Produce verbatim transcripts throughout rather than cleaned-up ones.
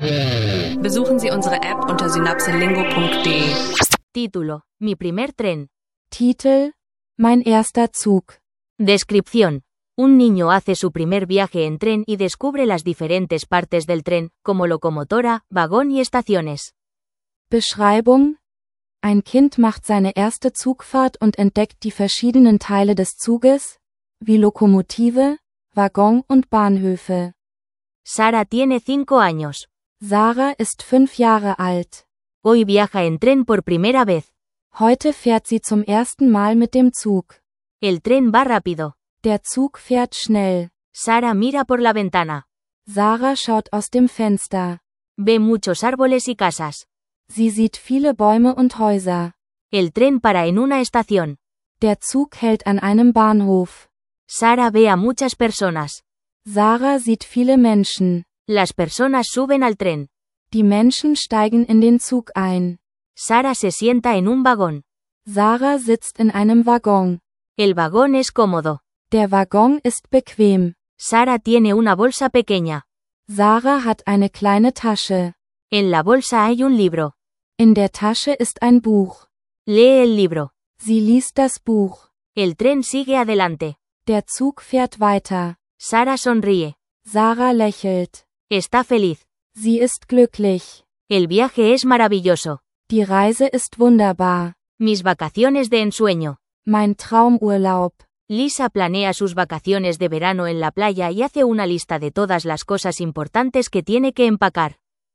Besuchen Sie unsere App unter synapselingo punkt de. Título: Mi primer tren. Titel: Mein erster Zug. Descripción: Un niño hace su primer viaje en tren y descubre las diferentes partes del tren, como locomotora, vagón y estaciones. Beschreibung: Ein Kind macht seine erste Zugfahrt und entdeckt die verschiedenen Teile des Zuges, wie Lokomotive, Waggon und Bahnhöfe. Sara tiene cinco años. Sarah ist fünf Jahre alt. Hoy viaja en tren por primera vez. Heute fährt sie zum ersten Mal mit dem Zug. El tren va rápido. Der Zug fährt schnell. Sara mira por la ventana. Sarah schaut aus dem Fenster. Ve muchos árboles y casas. Sie sieht viele Bäume und Häuser. El tren para en una estación. Der Zug hält an einem Bahnhof. Sara ve a muchas personas. Sarah sieht viele Menschen. Las personas suben al tren. Die Menschen steigen in den Zug ein. Sara se sienta en un vagón. Sarah sitzt in einem Waggon. El vagón es cómodo. Der Waggon ist bequem. Sara tiene una bolsa pequeña. Sarah hat eine kleine Tasche. En la bolsa hay un libro. In der Tasche ist ein Buch. Lee el libro. Sie liest das Buch. El tren sigue adelante. Der Zug fährt weiter. Sara sonríe. Sarah lächelt. Está feliz. Sie ist glücklich. El viaje es maravilloso. Die Reise ist wunderbar. Mis vacaciones de ensueño. Mein Traumurlaub. Lisa planea sus vacaciones de verano en la playa y hace una lista de todas las cosas importantes que tiene que empacar.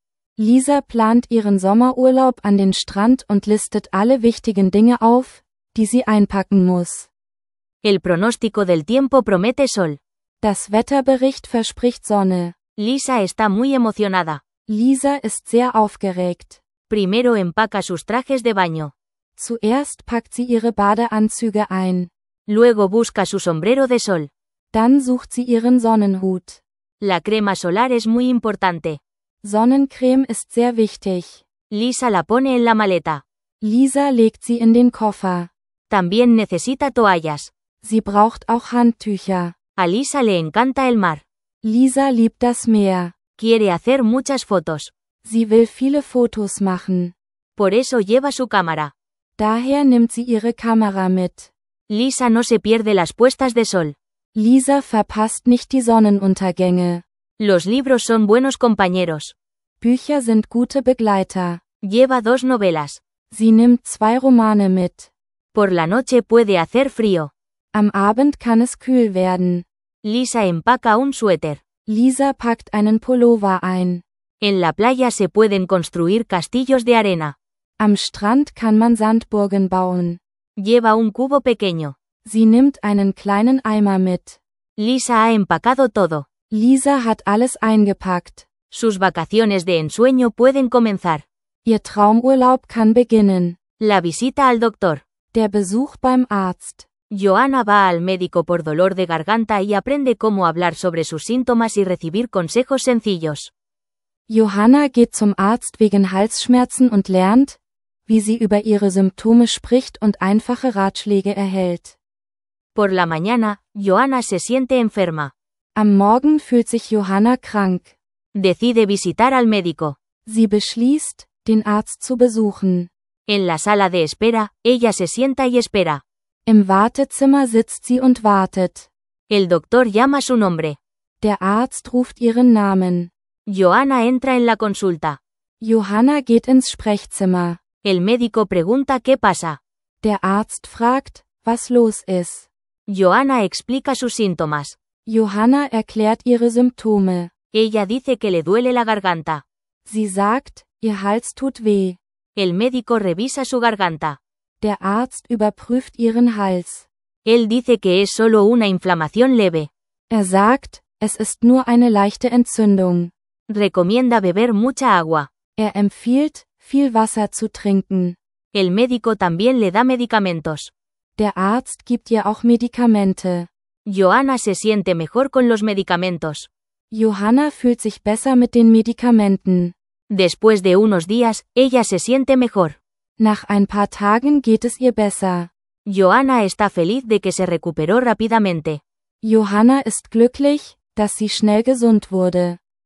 Lisa plant ihren Sommerurlaub an den Strand und listet alle wichtigen Dinge auf, die sie einpacken muss. El pronóstico del tiempo promete sol. Das Wetterbericht verspricht Sonne. Lisa está muy emocionada. Lisa ist sehr aufgeregt. Primero empaca sus trajes de baño. Zuerst packt sie ihre Badeanzüge ein. Luego busca su sombrero de sol. Dann sucht sie ihren Sonnenhut. La crema solar es muy importante. Sonnencreme ist sehr wichtig. Lisa la pone en la maleta. Lisa legt sie in den Koffer. También necesita toallas. Sie braucht auch Handtücher. A Lisa le encanta el mar. Lisa liebt das Meer. Quiere hacer muchas fotos. Sie will viele Fotos machen. Por eso lleva su cámara. Daher nimmt sie ihre Kamera mit. Lisa no se pierde las puestas de sol. Lisa verpasst nicht die Sonnenuntergänge. Los libros son buenos compañeros. Bücher sind gute Begleiter. Lleva dos novelas. Sie nimmt zwei Romane mit. Por la noche puede hacer frío. Am Abend kann es kühl werden. Lisa empaca un suéter. Lisa packt einen Pullover ein. En la playa se pueden construir castillos de arena. Am Strand kann man Sandburgen bauen. Lleva un cubo pequeño. Sie nimmt einen kleinen Eimer mit. Lisa ha empacado todo. Lisa hat alles eingepackt. Sus vacaciones de ensueño pueden comenzar. Ihr Traumurlaub kann beginnen. La visita al doctor. Der Besuch beim Arzt. Joanna va al médico por dolor de garganta y aprende cómo hablar sobre sus síntomas y recibir consejos sencillos. Johanna geht zum Arzt wegen Halsschmerzen und lernt, wie sie über ihre Symptome spricht und einfache Ratschläge erhält. Por la mañana, Joanna se siente enferma. Am Morgen fühlt sich Johanna krank. Decide visitar al médico. Sie beschließt, den Arzt zu besuchen. En la sala de espera, ella se sienta y espera. Im Wartezimmer sitzt sie und wartet. El doctor llama su nombre. Der Arzt ruft ihren Namen. Joanna entra en la consulta. Johanna geht ins Sprechzimmer. El médico pregunta qué pasa. Der Arzt fragt, was los ist. Joanna explica sus síntomas. Johanna erklärt ihre Symptome. Ella dice que le duele la garganta. Sie sagt, ihr Hals tut weh. El médico revisa su garganta. Der Arzt überprüft ihren Hals. Él dice que es solo una inflamación leve. Er sagt, es ist nur eine leichte Entzündung. Recomienda beber mucha agua. Er empfiehlt, viel Wasser zu trinken. El médico también le da medicamentos. Der Arzt gibt ihr auch Medikamente. Joanna se siente mejor con los medicamentos. Johanna fühlt sich besser mit den Medikamenten. Después de unos días, ella se siente mejor. Nach ein paar Tagen geht es ihr besser. Joanna está feliz de que se recuperó rápidamente. Johanna ist glücklich, dass sie schnell gesund wurde.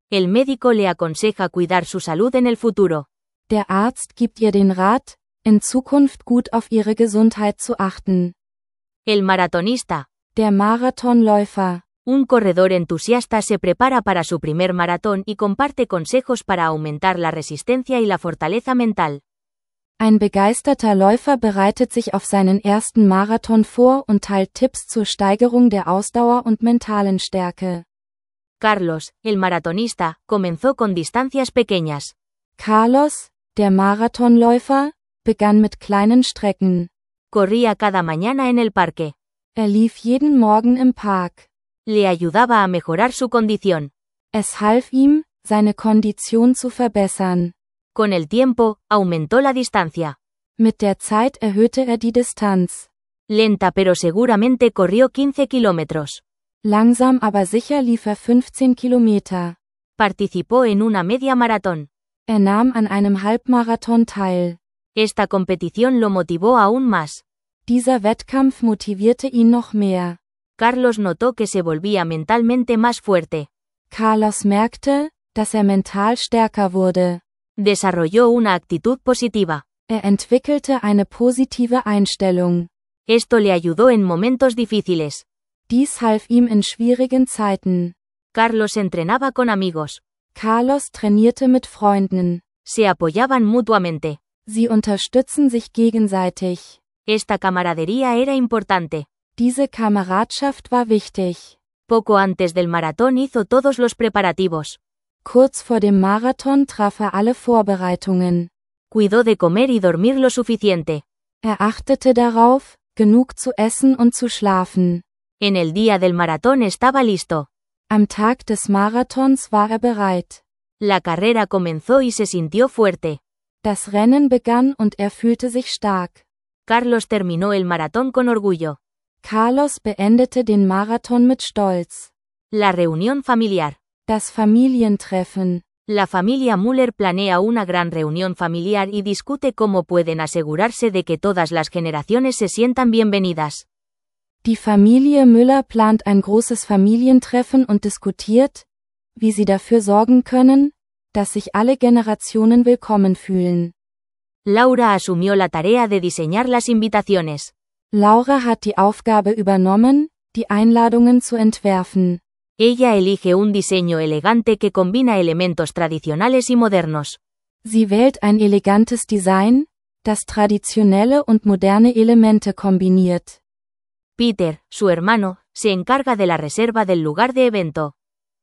El médico le aconseja cuidar su salud en el futuro. Der Arzt gibt ihr den Rat, in Zukunft gut auf ihre Gesundheit zu achten. El maratonista. Der Marathonläufer. Un corredor entusiasta se prepara para su primer maratón y comparte consejos para aumentar la resistencia y la fortaleza mental. Ein begeisterter Läufer bereitet sich auf seinen ersten Marathon vor und teilt Tipps zur Steigerung der Ausdauer und mentalen Stärke. Carlos, el maratonista, comenzó con distancias pequeñas. Carlos, der Marathonläufer, begann mit kleinen Strecken. Corría cada mañana en el parque. Er lief jeden Morgen im Park. Le ayudaba a mejorar su condición. Es half ihm, seine Kondition zu verbessern. Con el tiempo, aumentó la distancia. Mit der Zeit erhöhte er die Distanz. Lenta pero seguramente corrió quince kilómetros. Langsam aber sicher lief er fünfzehn Kilometer. Participó en una media maratón. Er nahm an einem Halbmarathon teil. Esta competición lo motivó aún más. Dieser Wettkampf motivierte ihn noch mehr. Carlos notó que se volvía mentalmente más fuerte. Carlos merkte, dass er mental stärker wurde. Desarrolló una actitud positiva. Er entwickelte eine positive Einstellung. Esto le ayudó en momentos difíciles. Dies half ihm in schwierigen Zeiten. Carlos entrenaba con amigos. Carlos trainierte mit Freunden. Se apoyaban mutuamente. Sie unterstützen sich gegenseitig. Esta camaradería era importante. Diese Kameradschaft war wichtig. Poco antes del maratón hizo todos los preparativos. Kurz vor dem Marathon traf er alle Vorbereitungen. Cuidó de comer y dormir lo suficiente. Er achtete darauf, genug zu essen und zu schlafen. En el día del maratón estaba listo. Am Tag des Marathons war er bereit. La carrera comenzó y se sintió fuerte. Das Rennen begann und er fühlte sich stark. Carlos terminó el maratón con orgullo. Carlos beendete den Marathon mit Stolz. La reunión familiar. Das Familientreffen. La familia Müller planea una gran reunión familiar y discute cómo pueden asegurarse de que todas las generaciones se sientan bienvenidas. Die Familie Müller plant ein großes Familientreffen und diskutiert, wie sie dafür sorgen können, dass sich alle Generationen willkommen fühlen. Laura asumió la tarea de diseñar las invitaciones. Laura hat die Aufgabe übernommen, die Einladungen zu entwerfen. Ella elige un diseño elegante que combina elementos tradicionales y modernos. Sie wählt ein elegantes Design, das traditionelle und moderne Elemente kombiniert. Peter, su hermano, se encarga de la reserva del lugar de evento.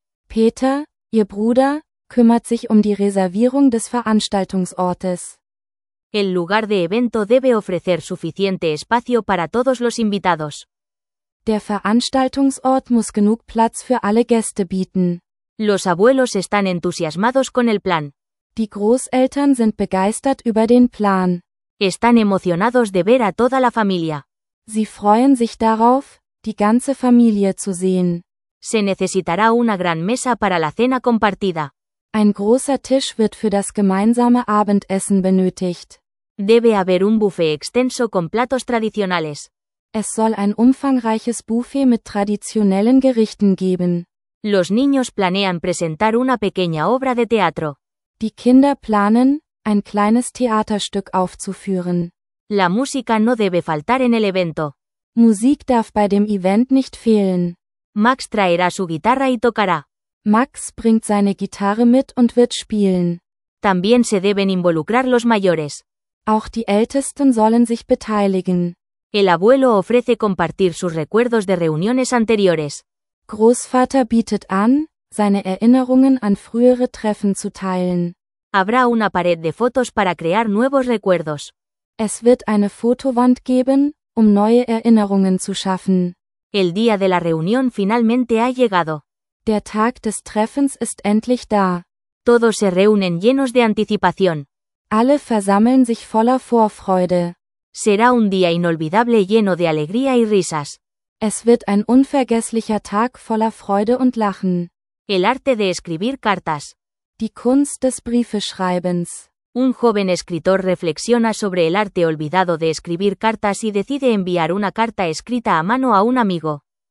Peter, ihr Bruder, kümmert sich um die Reservierung des Veranstaltungsortes. El lugar de evento debe ofrecer suficiente espacio para todos los invitados. Der Veranstaltungsort muss genug Platz für alle Gäste bieten. Los abuelos están entusiasmados con el plan. Die Großeltern sind begeistert über den Plan. Están emocionados de ver a toda la familia. Sie freuen sich darauf, die ganze Familie zu sehen. Se necesitará una gran mesa para la cena compartida. Ein großer Tisch wird für das gemeinsame Abendessen benötigt. Debe haber un buffet extenso con platos tradicionales. Es soll ein umfangreiches Buffet mit traditionellen Gerichten geben. Los niños planean presentar una pequeña obra de teatro. Die Kinder planen, ein kleines Theaterstück aufzuführen. La música no debe faltar en el evento. Musik darf bei dem Event nicht fehlen. Max traerá su guitarra y tocará. Max bringt seine Gitarre mit und wird spielen. También se deben involucrar los mayores. Auch die Ältesten sollen sich beteiligen. El abuelo ofrece compartir sus recuerdos de reuniones anteriores. Großvater bietet an, seine Erinnerungen an frühere Treffen zu teilen. Habrá una pared de fotos para crear nuevos recuerdos. Es wird eine Fotowand geben, um neue Erinnerungen zu schaffen. El día de la reunión finalmente ha llegado. Der Tag des Treffens ist endlich da. Todos se reúnen llenos de anticipación. Alle versammeln sich voller Vorfreude. Será un día inolvidable lleno de alegría y risas. Es wird ein unvergesslicher Tag voller Freude und Lachen. El arte de escribir cartas. Die Kunst des Briefeschreibens. Un joven escritor reflexiona sobre el arte olvidado de escribir cartas y decide enviar una carta escrita a mano a un amigo.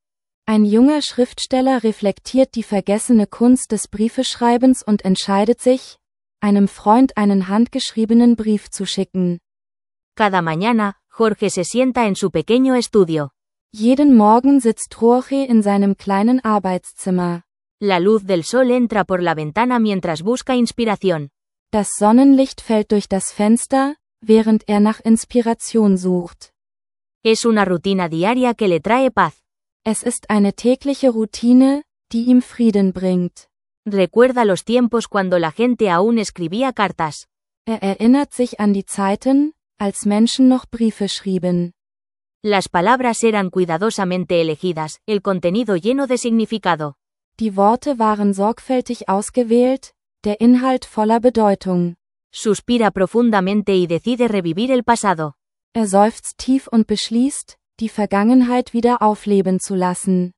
Ein junger Schriftsteller reflektiert die vergessene Kunst des Briefeschreibens und entscheidet sich, einem Freund einen handgeschriebenen Brief zu schicken. Cada mañana, Jorge se sienta en su pequeño estudio. Jeden Morgen sitzt Jorge in seinem kleinen Arbeitszimmer. La luz del sol entra por la ventana mientras busca inspiración. Das Sonnenlicht fällt durch das Fenster, während er nach Inspiration sucht. Es una rutina diaria que le trae paz. Es ist eine tägliche Routine, die ihm Frieden bringt. Recuerda los tiempos cuando la gente aún escribía cartas. Er erinnert sich an die Zeiten, als Menschen noch Briefe schrieben. Las palabras eran cuidadosamente elegidas, el contenido lleno de significado. Die Worte waren sorgfältig ausgewählt, der Inhalt voller Bedeutung. Suspira profundamente y decide revivir el pasado. Er seufzt tief und beschließt, die Vergangenheit wieder aufleben zu lassen.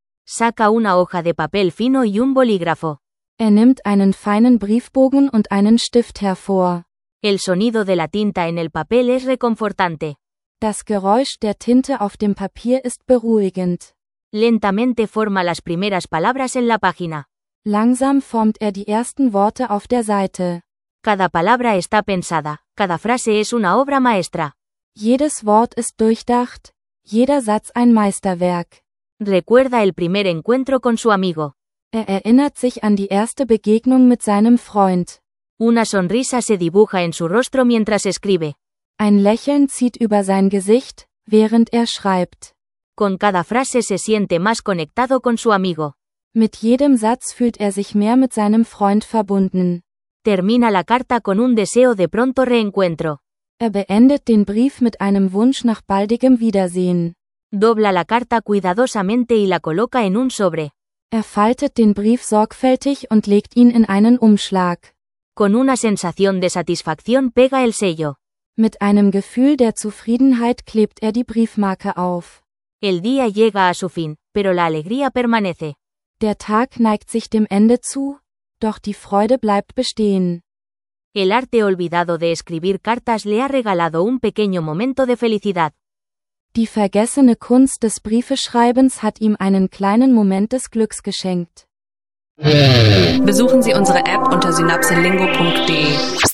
Saca una hoja de papel fino y un bolígrafo. Er nimmt einen feinen Briefbogen und einen Stift hervor. El sonido de la tinta en el papel es reconfortante. Das Geräusch der Tinte auf dem Papier ist beruhigend. Lentamente forma las primeras palabras en la página. Langsam formt er die ersten Worte auf der Seite. Cada palabra está pensada, cada frase es una obra maestra. Jedes Wort ist durchdacht, jeder Satz ein Meisterwerk. Recuerda el primer encuentro con su amigo. Er erinnert sich an die erste Begegnung mit seinem Freund. Una sonrisa se dibuja en su rostro mientras escribe. Ein Lächeln zieht über sein Gesicht, während er schreibt. Con cada frase se siente más conectado con su amigo. Mit jedem Satz fühlt er sich mehr mit seinem Freund verbunden. Termina la carta con un deseo de pronto reencuentro. Er beendet den Brief mit einem Wunsch nach baldigem Wiedersehen. Dobla la carta cuidadosamente y la coloca en un sobre. Er faltet den Brief sorgfältig und legt ihn in einen Umschlag. Con una sensación de satisfacción pega el sello. Mit einem Gefühl der Zufriedenheit klebt er die Briefmarke auf. El día llega a su fin, pero la alegría permanece. Der Tag neigt sich dem Ende zu, doch die Freude bleibt bestehen. El arte olvidado de escribir cartas le ha regalado un pequeño momento de felicidad. Die vergessene Kunst des Briefeschreibens hat ihm einen kleinen Moment des Glücks geschenkt. Besuchen Sie unsere App unter synapselingo punkt de.